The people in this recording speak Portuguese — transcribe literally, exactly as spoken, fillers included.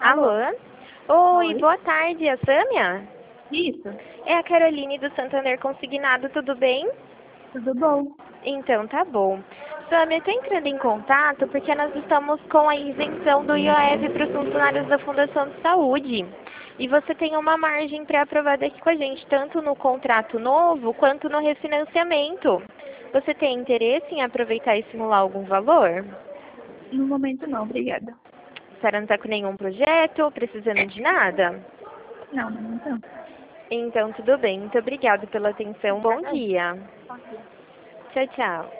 Alô? Oi, Oi. boa tarde, a Sâmia? Isso, É a Caroline do Santander Consignado, tudo bem? tudo bom? Então, tá bom. Sâmia, estou entrando em contato porque nós estamos com a isenção do I O F para os funcionários da Fundação de Saúde. E você tem uma margem pré-aprovada aqui com a gente, tanto no contrato novo quanto no refinanciamento. Você tem interesse em aproveitar e simular algum valor? No momento não, obrigada. A senhora não está com nenhum projeto, precisando de nada? Não, no momento não. Então, tudo bem. Muito obrigada pela atenção. Bom Obrigada aí. dia. Bom dia. Tchau, tchau.